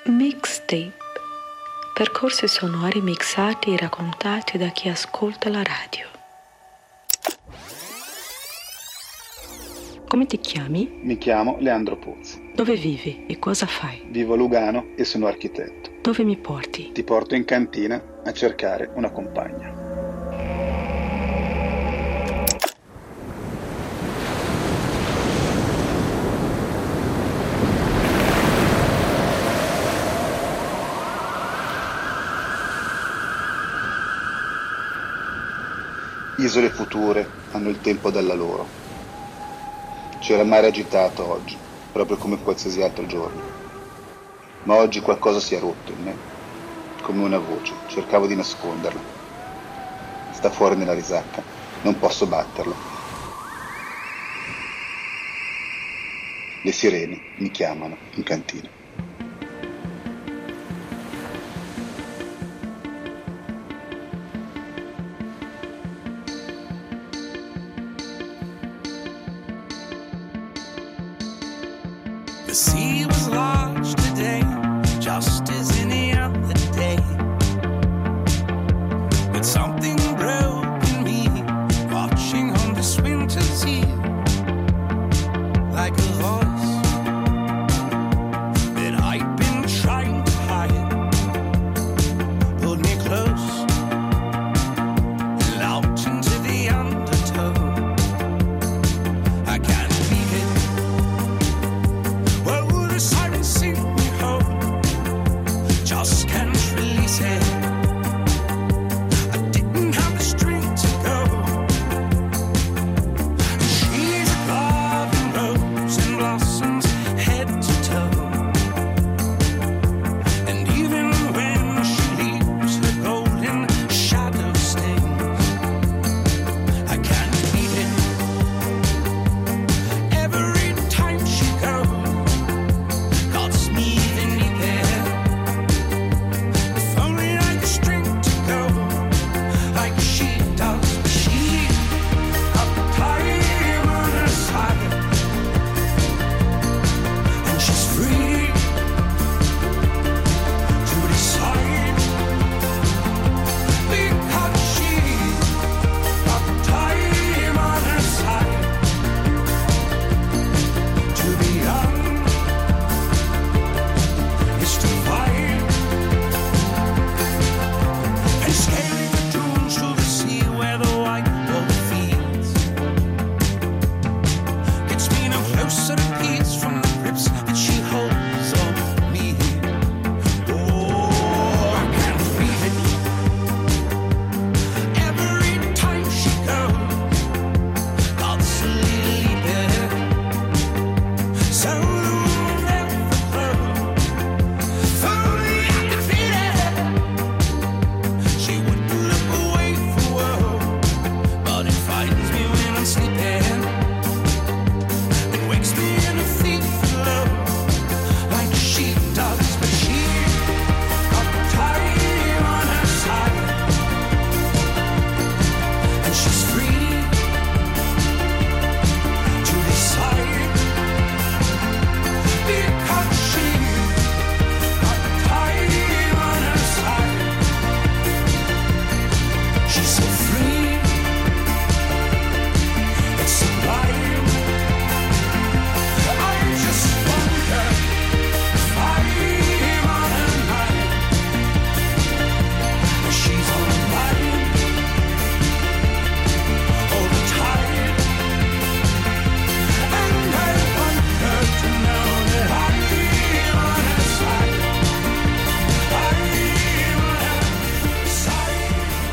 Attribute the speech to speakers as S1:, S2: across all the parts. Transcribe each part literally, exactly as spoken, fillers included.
S1: Mixtape. Percorsi sonori mixati e raccontati da chi ascolta la radio. Come ti chiami?
S2: Mi chiamo Leandro Pozzi.
S1: Dove vivi e cosa fai?
S2: Vivo a Lugano e sono architetto.
S1: Dove mi porti?
S2: Ti porto in cantina a cercare una compagna. Isole future hanno il tempo della loro. C'era il mare agitato oggi, proprio come qualsiasi altro giorno. Ma oggi qualcosa si è rotto in me, come una voce, cercavo di nasconderla. Sta fuori nella risacca, non posso batterlo. Le sirene mi chiamano in cantina.
S3: The sea was large today, just as any other day. But something broke in me, watching on this winter's eve. Like a voice that I'd been trying to hide pulled me close and out into the undertow. I can't beat it. Well, the sirens sing me home, just can't release it. I didn't have the strength to go. She's a glove in rose and blossoms, head to toe. And even when she leaves, her golden shadow stays. I can't beat it. Every time she goes, God's me even there. If only I had the strength to go like she does. But she got the time on her side, and she's free to decide. Because she got the time on her side. To be young is to fight and scale the dunes to the sea where the white wolf feeds. Gets me no closer to peace from the grips that she holds on me. Oh, I can't beat it. Every time she goes, God's a little better. So never close. If only I could beat it. She wouldn't look away for world, but it frightens me when I'm sleeping. It wakes me in a thief of love, like she does. But she got the time on her side, and she's free to decide. Because she got the time on her side, she's so free, it's sublime. I just wonder if I'm on her mind. She's on mine all the time. And I want her to know that I'm on her side. I'm on her side.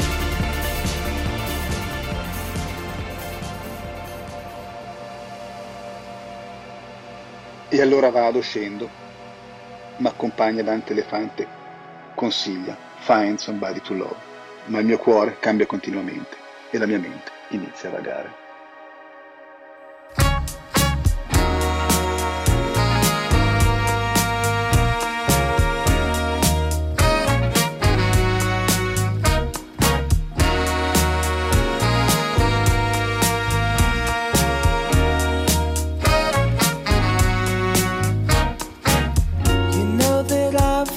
S2: E allora vado, scendo, ma accompagna Dante Elefante, consiglia, find somebody to love. Ma il mio cuore cambia continuamente e la mia mente inizia a vagare.
S3: You know that I've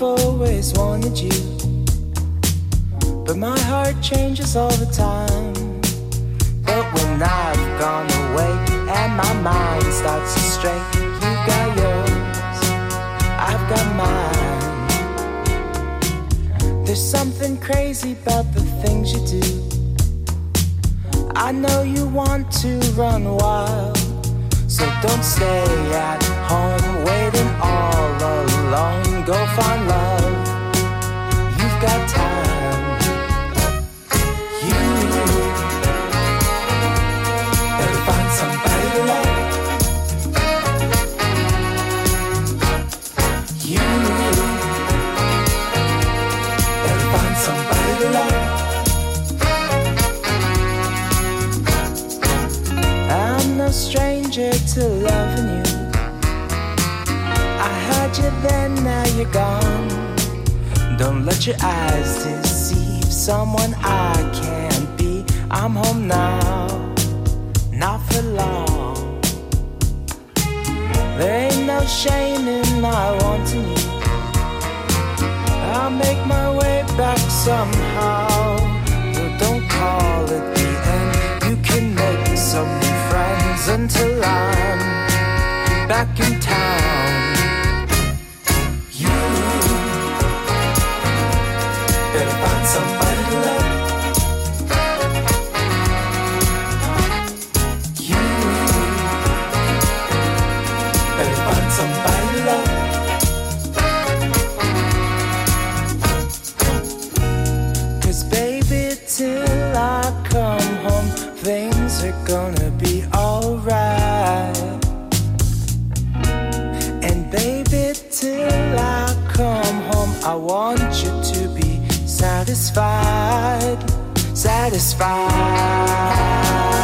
S4: always wanted you, but my heart changes all the time. But when I've gone away and my mind starts to stray, you've got yours, I've got mine. There's something crazy about the things you do. I know you want to run wild, so don't stay at home waiting all alone. Go find love, you've got time. You better find somebody to love. You better find somebody to love. I'm no stranger to loving you. I had you then, now you're gone. Don't let your eyes deceive someone I can't be. I'm home now, not for long. There ain't no shame in my wanting you. I'll make my way back somehow. But don't call it the end. You can make some new friends until I'm back in town. You better find somebody to love. You better find somebody to love. 'Cause baby, till I come home, things are gonna be alright. And baby, till I come home, I want you to be satisfied, satisfied.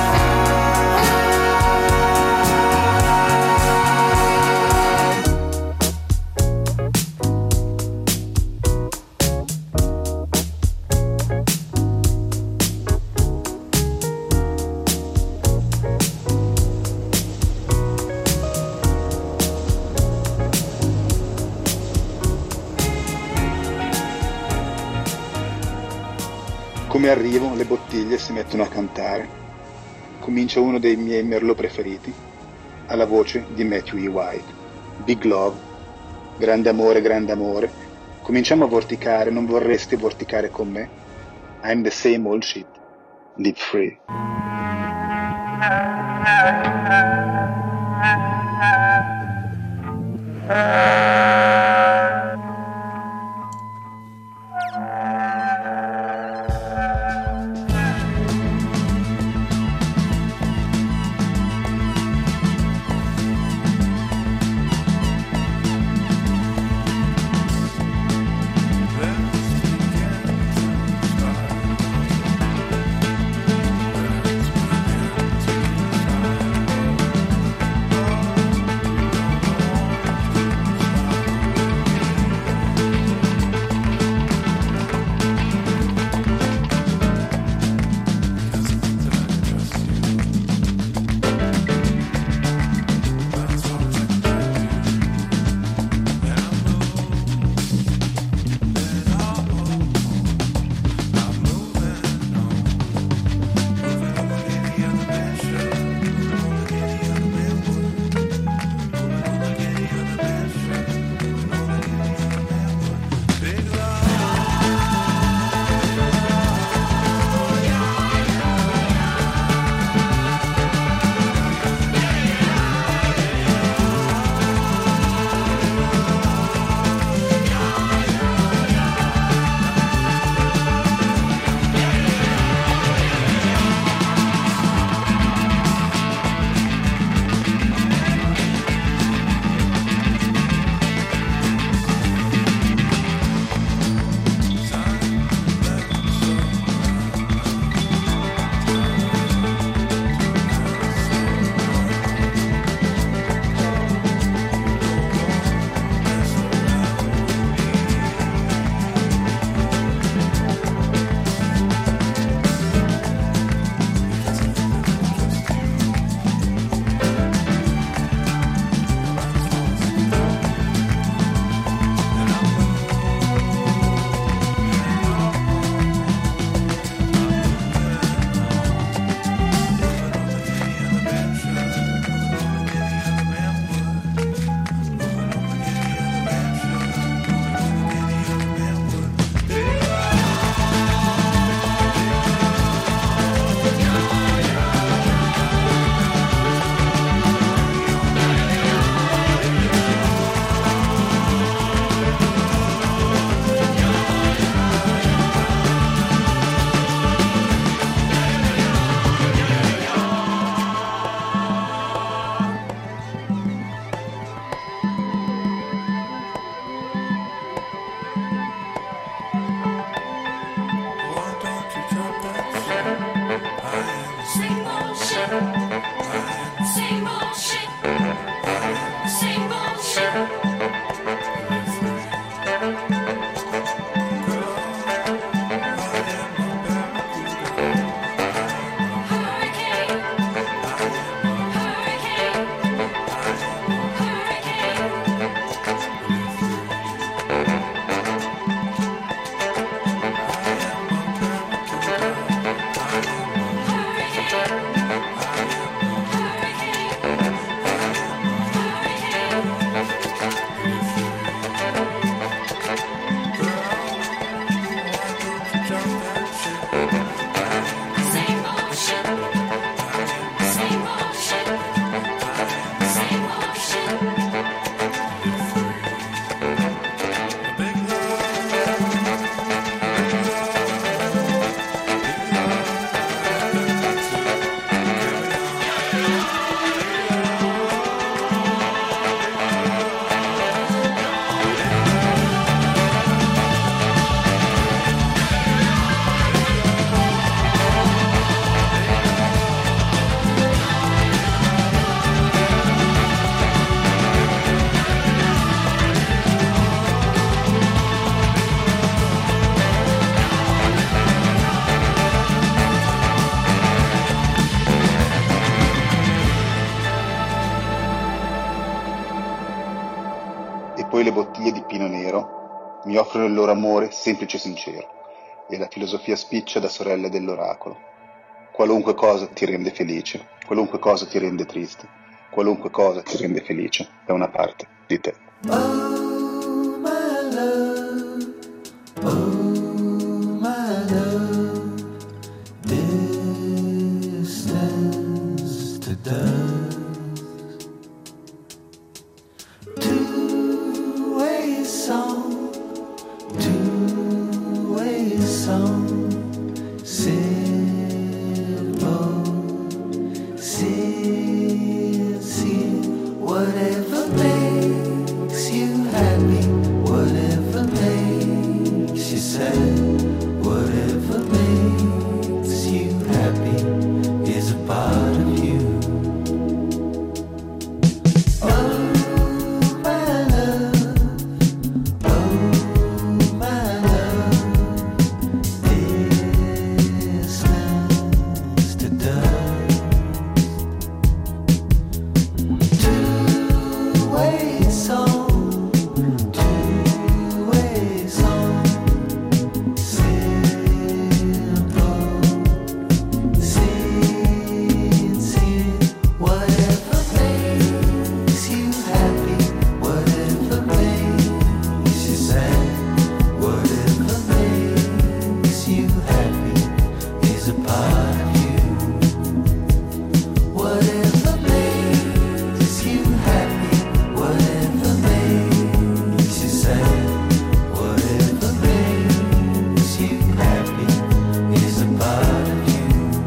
S2: Come arrivo, le bottiglie si mettono a cantare. Comincia uno dei miei Merlot preferiti, alla voce di Matthew E. White. Big Love, grande amore, grande amore. Cominciamo a vorticare, non vorresti vorticare con me? I'm the same old shit. Live free. poi le bottiglie di Pino Nero mi offrono il loro amore semplice e sincero, e la filosofia spiccia da sorelle dell'oracolo. Qualunque cosa ti rende felice, qualunque cosa ti rende triste, qualunque cosa ti rende felice è una parte di te.
S4: Oh, my love, oh, my love, distance to dust, two-way song, two-way song, simple, sincere, whatever makes you happy, whatever makes you sad, whatever makes you happy is a part of you. Oh, my love, oh, my love, distance to dust, two-way song, two-way song, simple, sincere, whatever makes you happy, whatever makes you sad, whatever makes you happy is a part of you. Whatever makes you happy, whatever makes you sad, whatever makes you happy is a part of you.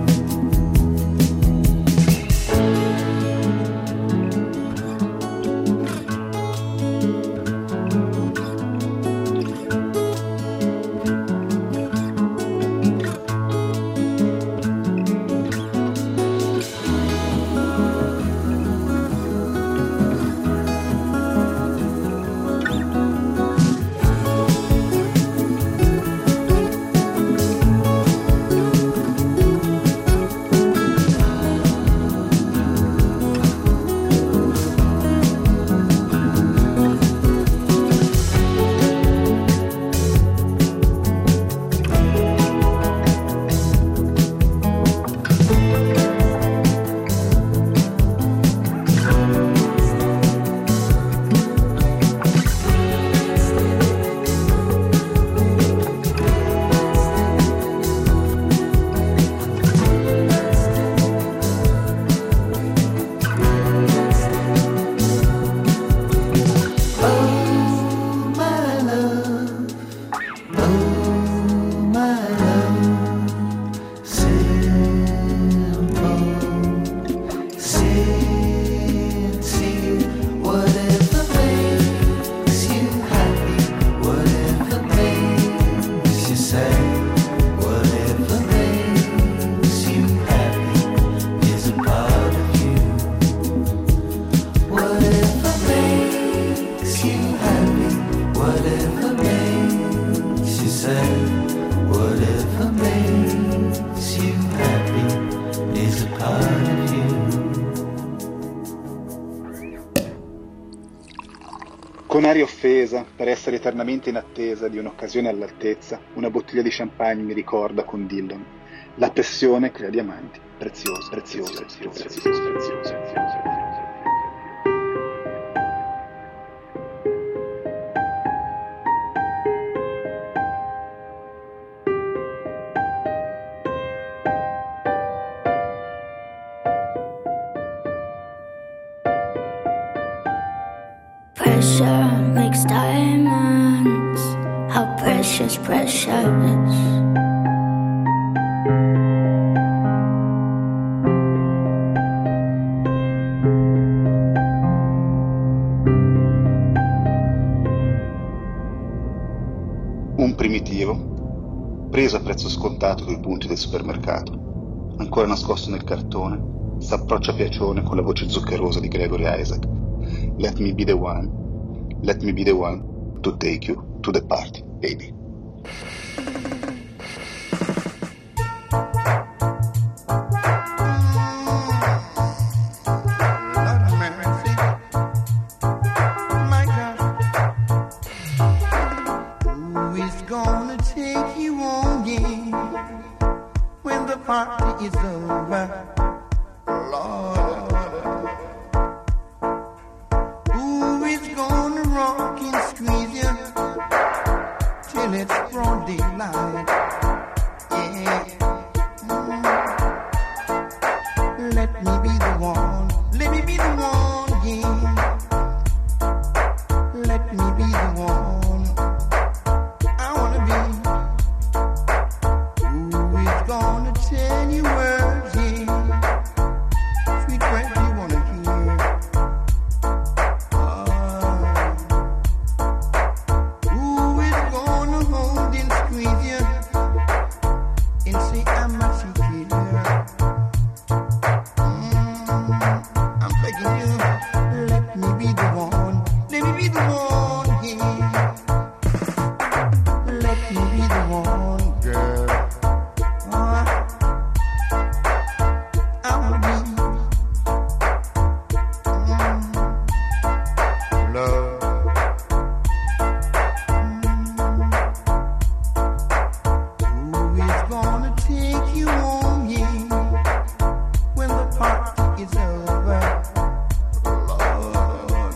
S4: Oh, my love, oh, my love, simple, sincere, whatever makes you happy, whatever makes you sad, whatever makes you happy is a part of you. Whatever makes you happy, whatever makes you sad, whatever makes you happy is a part of you.
S2: Con aria offesa, per essere eternamente in attesa di un'occasione all'altezza, una bottiglia di champagne mi ricorda con Dillon la passione crea diamanti preziosi, preziosi, preziosi, preziosi, preziosi, preziosi.
S5: Pressure makes diamonds. How precious, precious.
S2: Un primitivo, preso a prezzo scontato dai punti del supermercato, ancora nascosto nel cartone, s'approccia piacione con la voce zuccherosa di Gregory Isaac. Let me be the one, let me be the one to take you to the party, baby.
S3: My God.
S6: party is over, Lord, who is gonna rock and squeeze you till it's broad daylight? Yeah. Mm. Let me be the one, let me be the one, yeah. Let me be the one I wanna be. Who is gonna tell you words, yeah, sweet words you wanna hear? Ah. Who is gonna hold and squeeze you and say how much you care? Mm, I'm begging you, let me be the one, let me be the one, yeah. Let me be the one, girl. Ah, I wanna be mm, love. Mm. Who is gonna take you home, yeah, when the party is over, Lord?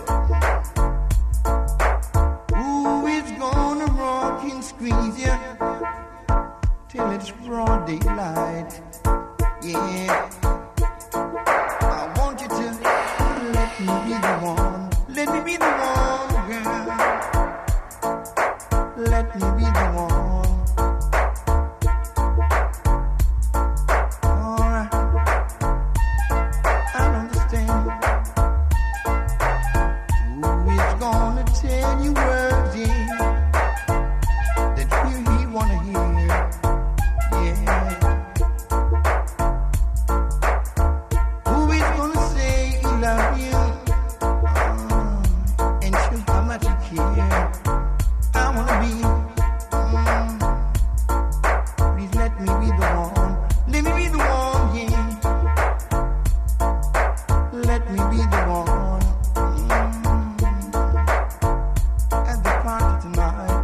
S6: Who is gonna rock and squeeze you till it's broad daylight? Yeah, I want you to let me be the one, let me be the one, girl. Let me be the one. Alright, I understand. Who is gonna tell you words, yeah, that you he wanna hear? Yeah. Who is gonna say he love you, uh, and show how much you care? I wanna be. Mm, please let me be the one. Let me be the one, yeah. Let me be the one. Mm, at the party tonight.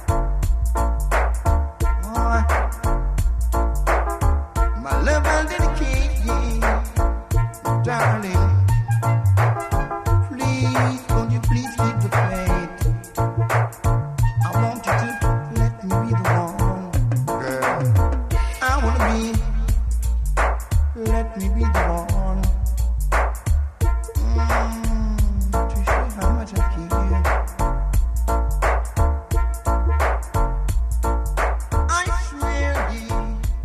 S6: Alright. My love I'll dedicate, yeah, darling. Please, won't you please keep the faith? I want you to let me be the one, girl. I wanna be. Let me be the one. Mm, to show how much I care. I swear, yeah.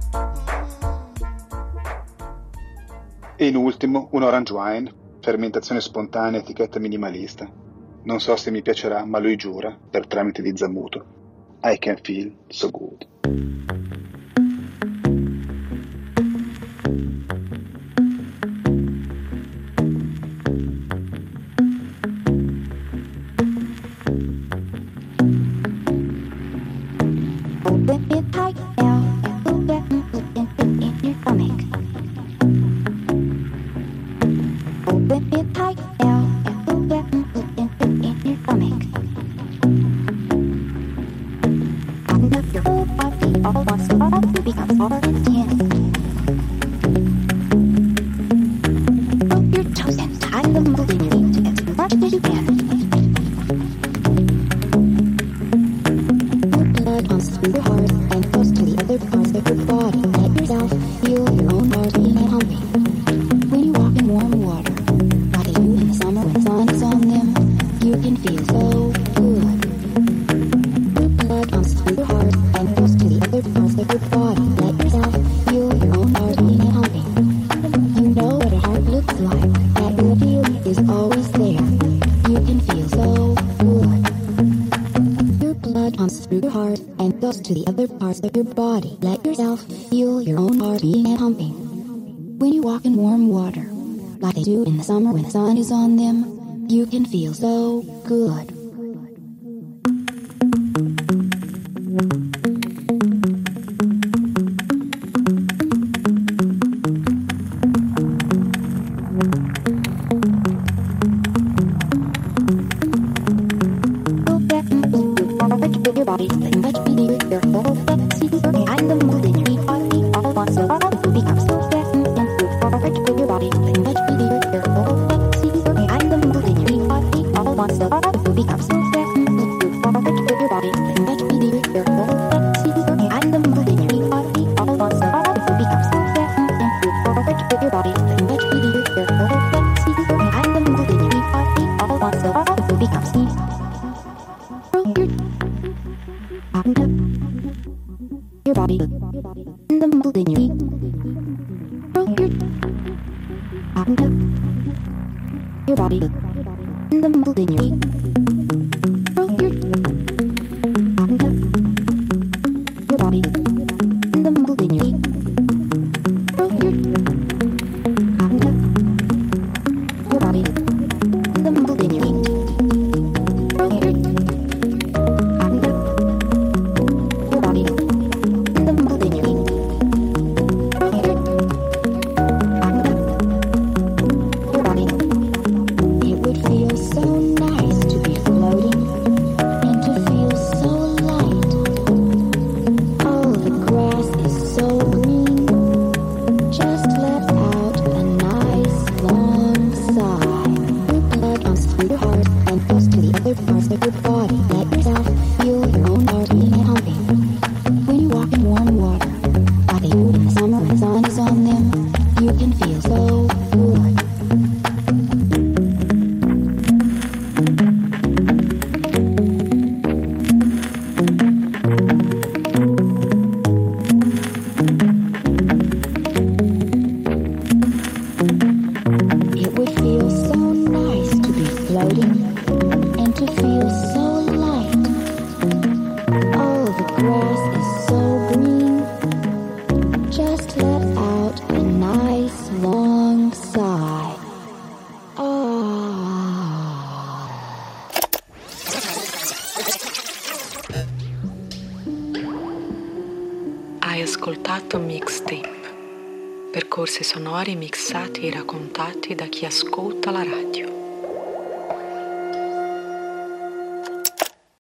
S2: E in ultimo un orange wine, fermentazione spontanea, etichetta minimalista. Non so se mi piacerà, ma lui giura, per tramite di Zammuto, I can feel so good.
S5: Open it tight now, open it in, in your stomach. Open it tight now, open it in, in your stomach. Open up your whole body, all wants to all because all is ten. Put your toes and tie them all in your feet to as much as you can. Blood pumps through your heart and goes to the other parts of your body. Let yourself feel your own heart beating and humping. When you walk in warm water, like they do in the summer when the sun is on them, you can feel so good. Your blood pumps through your heart and goes to the other parts of your body. Let yourself feel your own heart beating and humping. You know what a heart looks like. That good feeling is always there. You can feel so good. Your blood pumps through your heart and goes to the other parts of your body. Let yourself feel your own heart beating and humping. When you walk in warm water, like they do in the summer when the sun is on them, you can feel so good. Your body, your whole face, see your hand, the mood in your feet, all feet, all wants to all Your body in the mold in your feet. Your body in the mold in your feet. Your body in the mold in your feet. Your body in the mold in your feet.
S1: Hai ascoltato Mixtape, percorsi sonori mixati e raccontati da chi ascolta la radio.